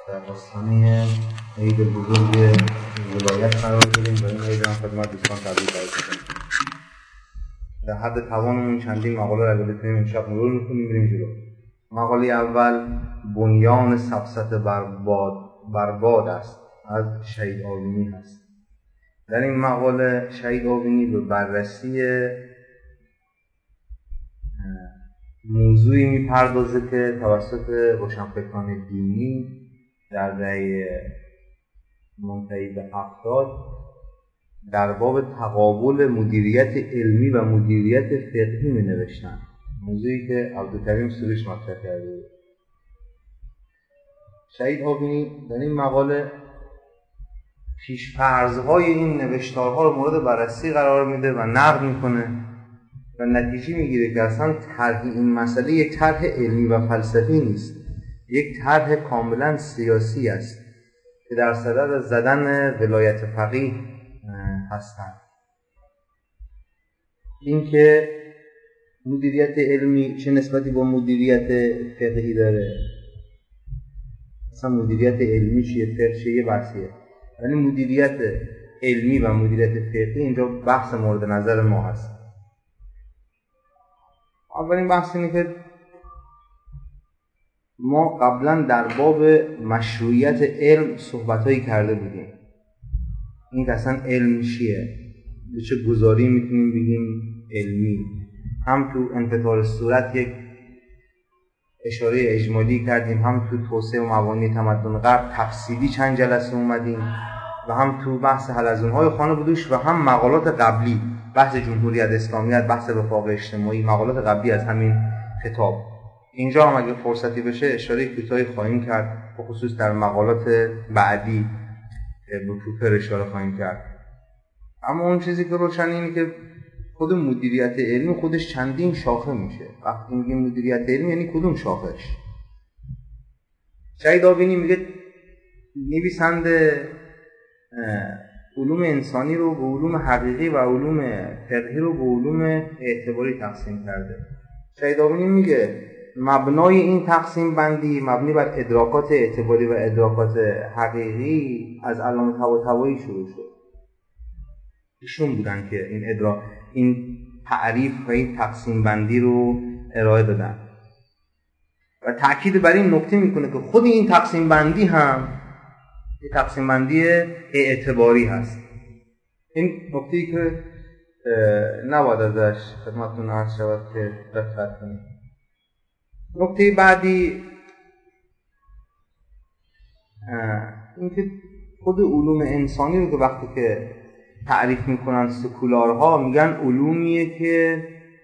در آستانه عید بزرگ ولایت قرار داریم و این عید هم خدمت دوستان تبریک عرض می‌کنیم. در حد توانمون چندین مقاله را اگه بتونیم امشب مرور می‌کنیم بریم جلو. مقاله اول بنیان سبست برباد است از شهید آوینی هست. در این مقاله شهید آوینی به بررسی موضوعی میپردازه که توسط روشنفکران دینی در دهه منتهی به 70 در باب تقابل مدیریت علمی و مدیریت فقهی می نوشتن، موضوعی که عبدالکریم سروش مطرح کرده بود. شهید آوینی در این مقاله پیش‌فرض‌های این نوشتارها رو مورد بررسی قرار میده و نقد میکنه و نتیجه میگیره که اصلا طرح این مسئله یک طرح علمی و فلسفی نیست، یک طرح کاملا سیاسی است که در صدد زدن ولایت فقیه هستند. این که مدیریت علمی چه نسبتی با مدیریت فقهی داره، اصلا مدیریت علمی چیه، فقه چیه، یه بحثیه، ولی مدیریت علمی و مدیریت فقهی اینجا بحث مورد نظر ما هست. اولین بحث اینه که ما قبلا در باب مشروعیت علم صحبت‌هایی کرده بودیم. این که اصلا علم چیه، به چه گزاری میتونیم بگیم علمی. هم تو انفطار صورت یک اشاره اجمالی کردیم، هم تو توسعه و مبانی تمدن غرب تفصیلی چند جلسه اومدیم و هم تو بحث حلزون‌های خانه بدوش و هم مقالات قبلی، بحث جمهوریت اسلامیت، بحث وفاق اجتماعی، مقالات قبلی از همین کتاب. اینجا هم اگه فرصتی بشه اشاره کوتاهی خواهیم کرد، به خصوص در مقالات بعدی به پوپر اشاره خواهیم کرد. اما اون چیزی که روشن اینه که خود مدیریت علمی خودش چندین شاخه میشه. وقتی میگیم مدیریت علمی یعنی کدوم شاخهش؟ شهید آوینی میگه نویسنده علوم انسانی رو به علوم حقیقی و علوم فقهی رو به علوم اعتباری تقسیم کرده. شهید آوینی میگه مبنای این تقسیم بندی مبنی بر ادراکات اعتباری و ادراکات حقیقی از علامه طباطبایی شروع شد. ایشون بودن که این تعریف و این تقسیم بندی رو ارائه دادن و تأکید بر این نکته میکنه که خود این تقسیم بندی هم یک تقسیم بندی اعتباری هست. این نکته‌ای که نباید ازش خدمتتون عرض شود که دقت کنید. نکته بعدی این که خود علوم انسانی رو که وقتی که تعریف میکنن سکولارها میگن علومیه که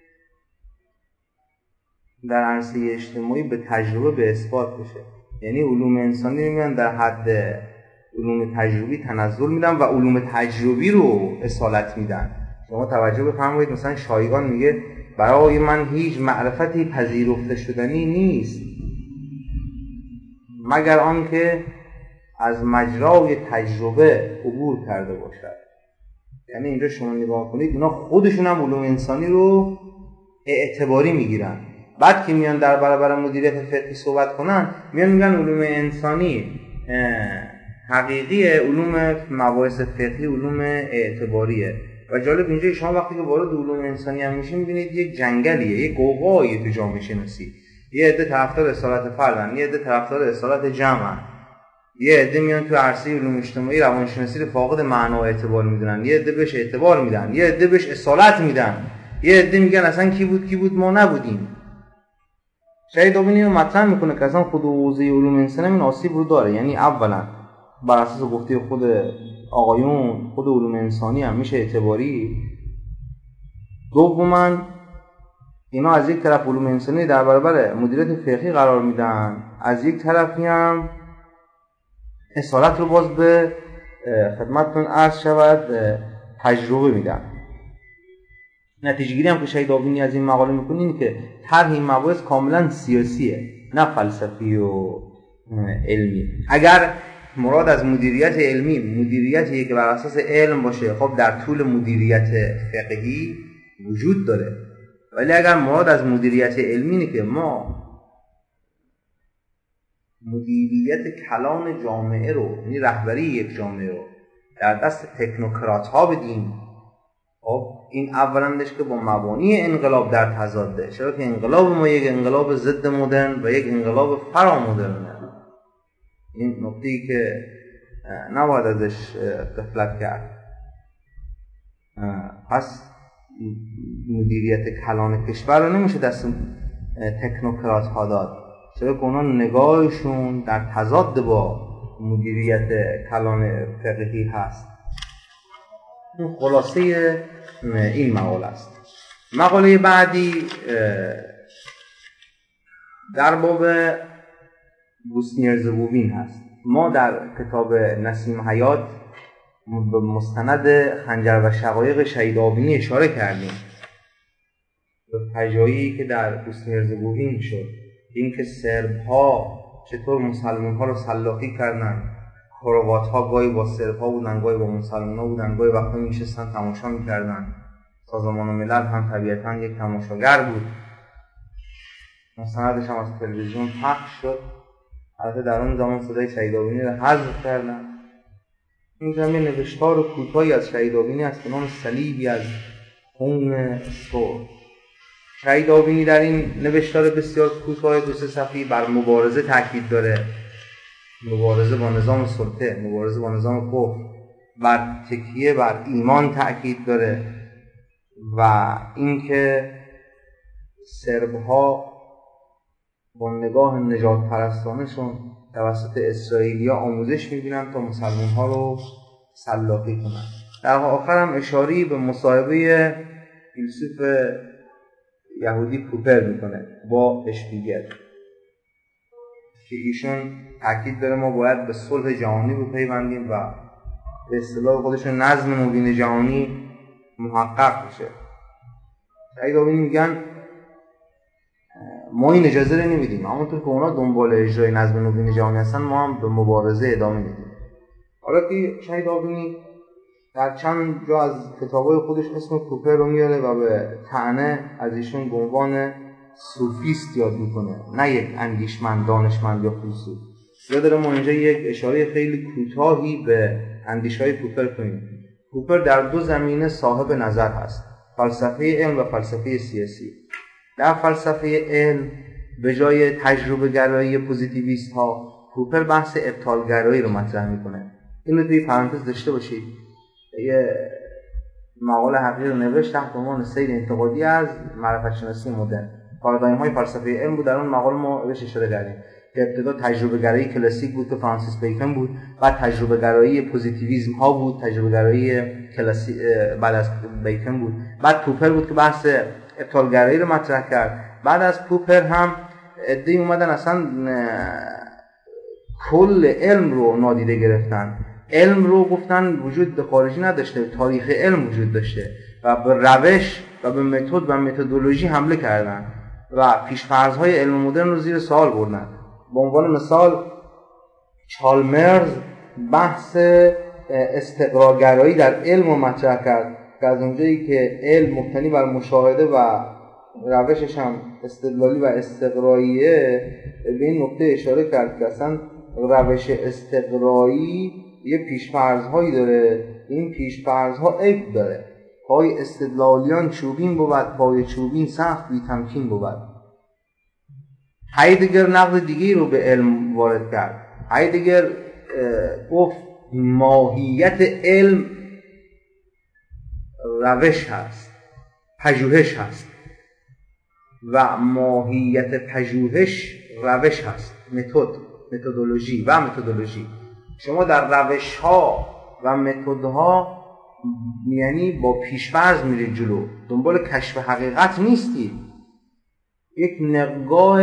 در عرصه اجتماعی به تجربه به اثبات بشه. یعنی علوم انسانی میگن در حد علوم تجربی تنزل میدن و علوم تجربی رو اصالت میدن. شما توجه بفرمایید، مثلا شایگان میگه برای من هیچ معرفتی پذیرفته شدنی نیست مگر آنکه از مجرای تجربه عبور کرده باشد. یعنی اینجا شما نگاه کنید اینا خودشون هم علوم انسانی رو اعتباری میگیرن. بعد که میان در برابر مدیریت فقهی صحبت کنن میان میگن علوم انسانی حقیقیه، علوم مباحث فقهی علوم اعتباریه. و جالب اینجا شما وقتی که وارد علوم انسانی هم میشین میبینید یک جنگلیه، یک قوقاییه تو جامعه شناسی. یه عده طرفدار اصالت فردن، یه عده طرفدار اصالت جمعن، یه عده میان تو عرصه علوم اجتماعی روانشناسی رو فاقد معنا و اعتبار میدونن، یه عده بهش اعتبار میدن، یه عده بهش اصالت میدن، یه عده میگن اصلا کی بود ما نبودیم. شهید آوینی رو مطرح میکنه که اصلا خود حوزه علوم انسانی این آسیب رو داره. یعنی اولا بر اساس گفته خود آقایون خود علوم انسانی هم میشه اعتباری. دوما اینا از یک طرف علوم انسانی در برابر مدیریت فقهی قرار میدن، از یک طرفی هم اصالت رو باز به خدمتتون عرض شود تجربه میدن. نتیجه گیری هم که شهید آوینی از این مقاله میکنه اینه که طرح این مباحث کاملا سیاسیه، نه فلسفی و علمی. اگر مراد از مدیریت علمی مدیریتیه که بر اساس علم باشه، خب در طول مدیریت فقهی وجود داره. ولی اگر مراد از مدیریت علمی اینه که ما مدیریت کلان جامعه رو، یعنی رهبری یک جامعه رو در دست تکنوکرات ها بدیم، خب این اولندش که با مبانی انقلاب در تضاده، چرا که انقلاب ما یک انقلاب ضد مدرن و یک انقلاب فرامدرنه. این نکته‌ای که نباید ازش غفلت کرد. پس مدیریت کلان کشور رو نمیشه دست تکنوکرات ها داد، چرا که اونا نگاهشون در تضاد با مدیریت کلان فقهی هست. این خلاصه این مقاله است. مقاله بعدی در باب بوسنیرزگوین هست. ما در کتاب نسیم حیات به مستند خنجر و شقایق شهید آبینی اشاره کردیم، به فجایعی که در بوسنیرزگوین شد، اینکه سرب ها چطور مسلمان ها رو سلاخی کردن. کروات ها گاهی با سرب ها بودن، گاهی با مسلمان ها بودن، گاهی وقتی میشستن تماشا میکردن. سازمان ملل هم طبیعتا یک تماشاگر بود. مستندش هم از تلویزیون پخش شد. البته در اون زمان صدای شهید آبینی رو حذف کردن. این زمین نوشتار کوتاهی از شهید آبینی است به نام صلیبی از خون سرخ. شهید آبینی در این نوشتار بسیار کوتاه 2-3 صفحه‌ای بر مبارزه تاکید داره، مبارزه با نظام سلطه، مبارزه با نظام کفر، بر تکیه بر ایمان تاکید داره و اینکه سرب‌ها با نگاه نجات پرستانشون توسط اسرائیلیا آموزش می‌بینن تا مسلمان‌ها رو سلاخی کنن. در آخر هم اشاری به مصاحبه فیلسوف یهودی پوپر میکنه با اشپیگل که ایشون تاکید داره ما باید به صلح جهانی بپیوندیم و به اصطلاح خودشون نظم مبین جهانی محقق بشه. شهید آبینی میگن ما این اجازه رو نمیدیم، همونطور که اونا دنبال اجرای نظم مبین جهانی هستن ما هم به مبارزه ادامه میدیم. حالا که شهید آبینی در چند جا از کتابای خودش اسم کوپر رو میاره و به طعنه از ایشون به عنوان صوفیست یاد میکنه، نه یک اندیشمند، دانشمند یا فیلسوف. یا داره ما اینجا یک اشاره خیلی کوتاهی به اندیشه‌های کوپر کنیم. کوپر در 2 زمینه صاحب نظر هست: فلسفه علم و فلسفه سیاسی. در فلسفه علم به جای تجربه گرایی پوزیتیویست ها، کوپر بحث ابطال گرایی رو مطرح میکنه. اینو توی پرانتز داشته باشید. یه مقاله حقیقی رو نوشت تحت عنوان سیر انتقادی از معرفت شناسی مدرن. پارادایم های فلسفه علم بود. در اون مقاله ما بهش اشاره کردیم که ابتدا تجربه گرایی کلاسیک بود که فرانسیس بیکن بود، بعد تجربه گرایی پوزیتیویسم ها بود، تجربه گرایی کلاسیک بعد از بیکن بود، بعد پوپر بود که بحث ابطال گرایی رو مطرح کرد. بعد از پوپر هم عده‌ای اومدن اصلا کل علم رو نادیده گرفتن. علم رو گفتن وجود خارجی نداشته، تاریخ علم وجود داشته و به روش و به متد و متدولوژی حمله کردن و پیش‌فرض‌های علم مدرن رو زیر سوال بردن. به عنوان مثال چالمرز بحث استقراگرایی در علم رو مطرح کرد که از اونجایی که علم مبتنی بر مشاهده و روشش هم استدلالی و استقراییه، به این نکته اشاره کرد که اصلا روش استقرایی یه پیش‌فرض‌هایی داره، این پیش‌فرض‌ها عیب داره. پای استدلالیان چوبین بود، پای چوبین سخت بی تمکین بود. هایدگر نقد دیگه رو به علم وارد کرد. هایدگر گفت ماهیت علم روش هست، پژوهش هست و ماهیت پژوهش روش هست، متدولوژی و متدولوژی. شما در روش ها و متدها یعنی با پیش‌فرض میرید جلو، دنبال کشف حقیقت نیستید. یک نگاه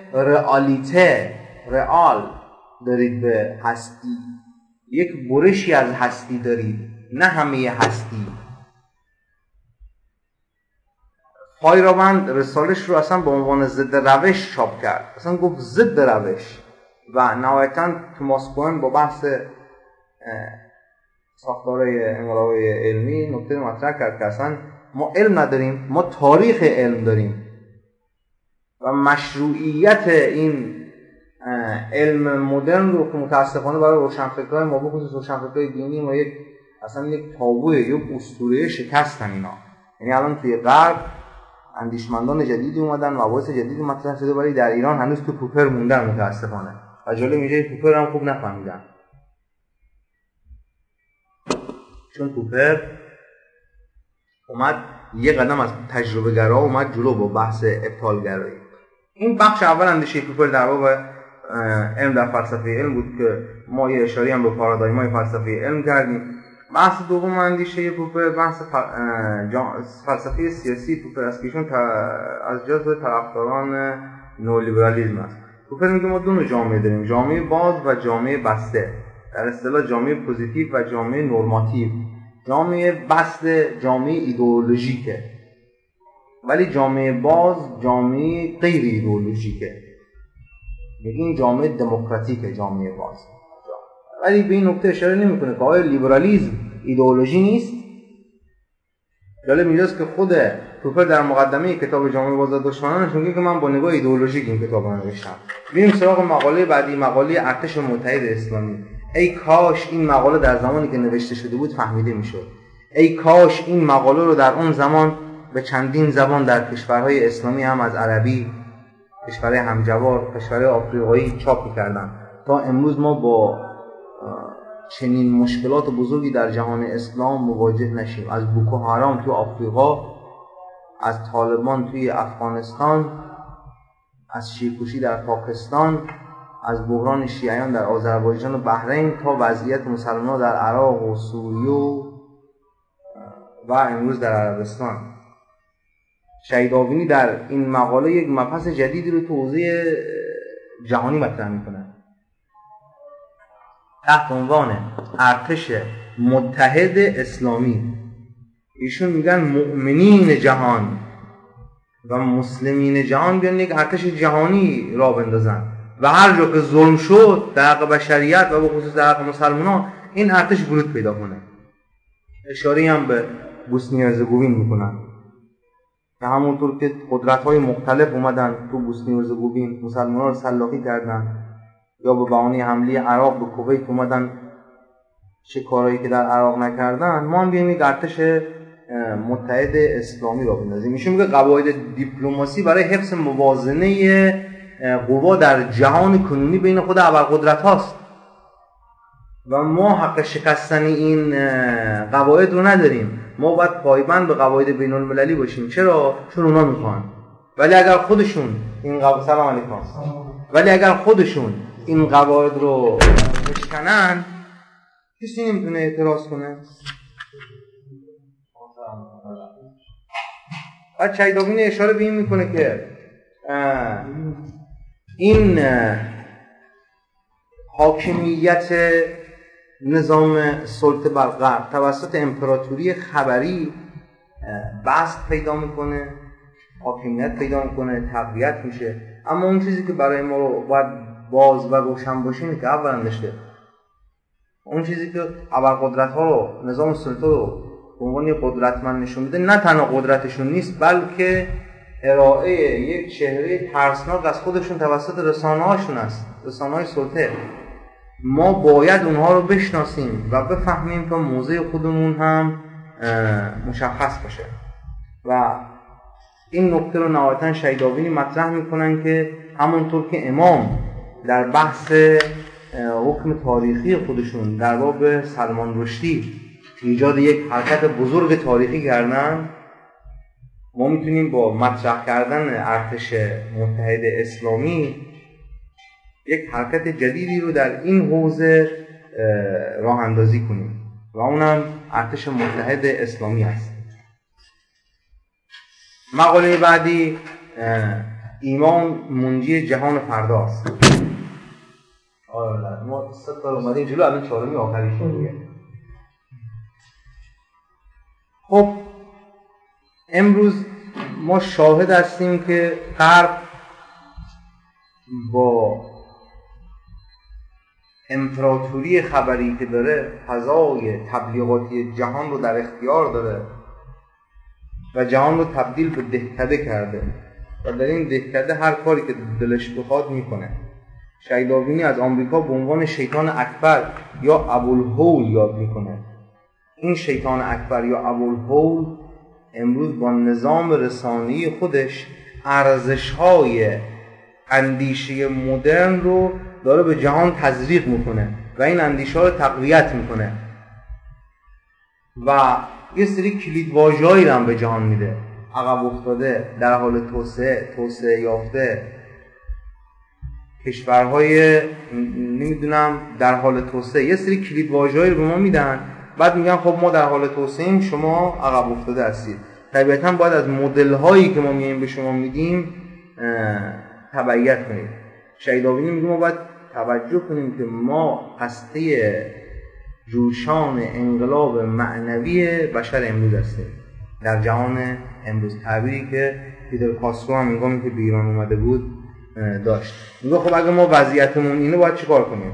رئال دارید به هستی، یک برشی از هستی دارید، نه همه هستی. فایروند رسالش رو اصلا به عنوان ضد روش چاپ کرد، اصلا گفت ضد روش. و نهایتاً توماس کوهن با بحث ساختارهای انقلابی علمی نکته مطرح کرد که اصلا ما علم نداریم، ما تاریخ علم داریم و مشروعیت این علم مدرن رو که متاسفانه برای روشنفکرهای ما بخصوص روشنفکرهای دینی ما اصلا یک تابوه، یک اسطوره شکستن اینا. یعنی الان توی غرب اندیشمندان جدیدی اومدن، مباحث جدیدی مطرح شده، ولی در ایران هنوز تو پوپر موندن متاسفانه. و جالب میشه پوپر هم خوب نفهمیدن، چون پوپر اومد یه قدم از تجربه گرا اومد جلو با بحث ابطال گرایی. این بخش اول اندیشه پوپر در باب علم در فلسفه علم بود که ما یه اشاره هم به پارادایم‌های فلسفه علم کردیم. بحث دوم اندیشه پوپر بحث فلسفه سیاسی پوپر است که ایشون از جزو طرفداران نولیبرالیسم است. پوپر میگه ما دو نوع جامعه داریم، جامعه باز و جامعه بسته. در اصطلاح جامعه پوزیتیو و جامعه نورماتیو. جامعه بسته جامعه ایدئولوژیکه، ولی جامعه باز جامعه غیر ایدئولوژیکه. این جامعه دموکراتیکه، جامعه باز. ولی به این نکته اشاره نمیکنه که آیا لیبرالیسم ایدئولوژی نیست؟ جالب اینجاست که خود پوپر در مقدمه کتاب جامعه باز و دشمنانش میگه که من با نگاه ایدئولوژیک این کتاب رو نوشتم. بریم سراغ مقاله بعدی، مقاله ارتش متحد اسلامی. ای کاش این مقاله در زمانی که نوشته شده بود فهمیده میشد. ای کاش این مقاله رو در اون زمان به چندین زبان در کشورهای اسلامی هم از عربی، کشورهای همجوار، کشورهای آفریقایی چاپ می‌کردن تا امروز ما با چنین مشکلات بزرگی در جهان اسلام مواجه نشیم. از بوکو حرام تو آفریقا، از طالبان توی افغانستان، از شیعه‌کشی در پاکستان، از بحران شیعیان در آذربایجان و بحرین تا وضعیت مسلمانان در عراق و سوریه و امروز در عربستان. شهید آوینی در این مقاله یک مبحث جدیدی رو تو حوزه جهانی مطرح میکنه تحت عنوان ارتش متحد اسلامی. ایشون میگن مؤمنین جهان و مسلمین جهان بیان یک ارتش جهانی را بندازن و هر جا که ظلم شد در حق بشریت و به خصوص در حق مسلمانان این ارتش ورود پیدا کنه. اشاره هم به بوسنی و هرزگوین میکنن که همونطور که قدرت‌های مختلف اومدن تو بوسنی و هرزگوین مسلمانان رو سلاخی کردن، یا به بهانه حمله عراق به کویت اومدن چه کارهایی که در عراق نکردن، ما هم بیایم یک ارتش متحد اسلامی را بندازیم. میشه میگه قواعد دیپلماسی برای حفظ موازنه قوا در جهان کنونی بین خود ابرقدرت هاست و ما حق شکستن این قواعد رو نداریم. ما باید پایبند به قواعد بین المللی باشیم. چرا؟ چون اونا میخوان. ولی اگر خودشون این سلام علیکم، ولی اگر خودشون این قواعد رو بشکنن کسی نمیتونه اعتراض کنه. بعد شهید آوینی اشاره به این میکنه که این حاکمیت نظام سلطه بر غرب توسط امپراتوری خبری بسط پیدا میکنه، حاکمیت پیدا میکنه، تقویت میشه. اما اون چیزی که برای ما رو باید باز و روشن باشه اینه که اولا داشته اون چیزی که ابرقدرت ها رو نظام سلطه رو به عنوان قدرتمند نشون میده نه تنها قدرتشون نیست بلکه ارائه یک چهره ترسناک از خودشون توسط رسانه هاشون است، رسانه های سلطه. ما باید اونها رو بشناسیم و بفهمیم که موضع خودمون هم مشخص باشه و این نکته رو نهایتاً شهید آوینی مطرح میکنن که همونطور که امام در بحث حکم تاریخی خودشون در باب سلمان رشدی ایجاد یک حرکت بزرگ تاریخی کردن، ما میتونیم با مطرح کردن ارتش متحد اسلامی یک حرکت جدیدی رو در این حوزه راه اندازی کنیم و اونم ارتش متحد اسلامی است. مقاله بعدی ایمان منجی جهان فرداست. ما 3 تا اومدیم جلو، الان 4می آخری شده. خب امروز ما شاهد هستیم که غرب با امپراتوری خبری که داره فضای تبلیغاتی جهان رو در اختیار داره و جهان رو تبدیل به دهکده کرده و در این دهکده هر کاری که دلش بخواد میکنه. شیدابینی از آمریکا به عنوان شیطان اکبر یا ابوالهول یاد میکنه. این شیطان اکبر یا ابوالهول امروز با نظام رسانه‌ای خودش ارزش‌های اندیشه مدرن رو داره به جهان تزریق میکنه و این اندیشه‌ها رو تقویت میکنه و یه سری کلیدواژه‌ای رو هم به جهان میده: عقب افتاده، در حال توسعه یافته، کشورهای نمیدونم در حال توسعه. یه سری کلیدواژه‌ای رو به ما میدن، بعد میگن خب ما در حال توسعه‌ایم، شما عقب افتاده هستید. طبیعتاً باید از مدل‌هایی که ما میایم به شما میدیم تبعیت کنیم. شیدابینی میگه ما باید توجه کنیم که ما هسته جوشان انقلاب معنوی بشر امروز هستیم در جهان امروز. تعبیری که فیدل کاسترو هم هنگامی که به ایران اومده بود داشت. میگه خب اگه ما وضعیتمون اینه باید چیکار کنیم؟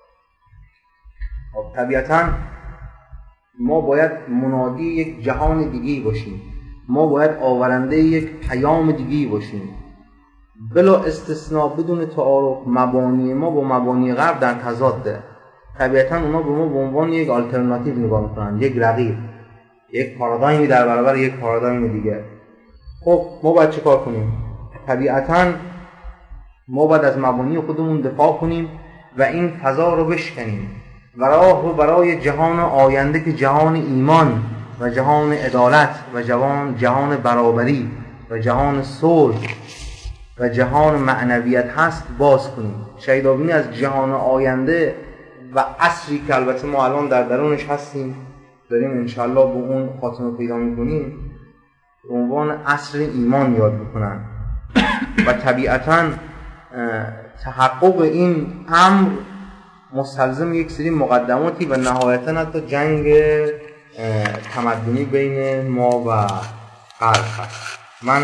خب طبیعتاً ما باید منادی یک جهان دیگه‌ای باشیم، ما باید آورنده یک پیام دیگه‌ای باشیم. بلا استثناء بدون تعارف مبانی ما با مبانی غرب در تضاده. طبیعتاً اونا به ما به عنوان یک آلترناتیو نگاه میکنن، یک رقیب، یک پارادایمی در برابر یک پارادایم دیگه. خب ما باید چه کار کنیم؟ طبیعتاً ما باید از مبانی خودمون دفاع کنیم و این فضا رو بشکنیم و راه رو برای جهان آینده که جهان ایمان و جهان عدالت و جهان برابری و جهان صلح و جهان معنویت هست باز کنیم. شیدابینی از جهان آینده و عصری که البته ما الان در درونش هستیم داریم انشاءالله به اون خاتمه پیدا میکنیم به عنوان عصر ایمان یاد میکنن و طبیعتاً تحقق این امر مستلزم یک سری مقدماتی و نهایتاً حتی جنگ تمدنی بین ما و غرب هست. من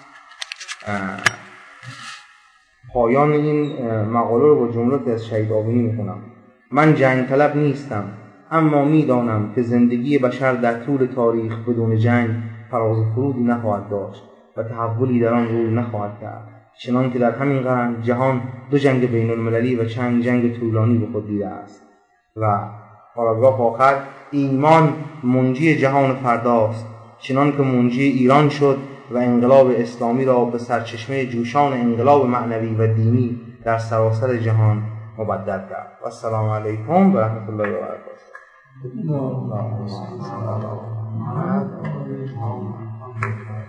پایان این مقاله رو با جملاتی از شیدابینی میکنم: من جنگ طلب نیستم، اما میدانم که زندگی بشر در طول تاریخ بدون جنگ فراز و فرودی نخواهد داشت و تحولی در آن روی نخواهد کرد، چنان که در همین قرن جهان 2 جنگ بین المللی و چند جنگ طولانی به خود دیده است. و پاراگراف آخر: ایمان منجی جهان فرداست، چنان که منجی ایران شد و انقلاب اسلامی را به سرچشمه جوشان انقلاب معنوی و دینی در سراسر جهان مبدل کرد. و السلام علیکم و رحمت الله و برکاته.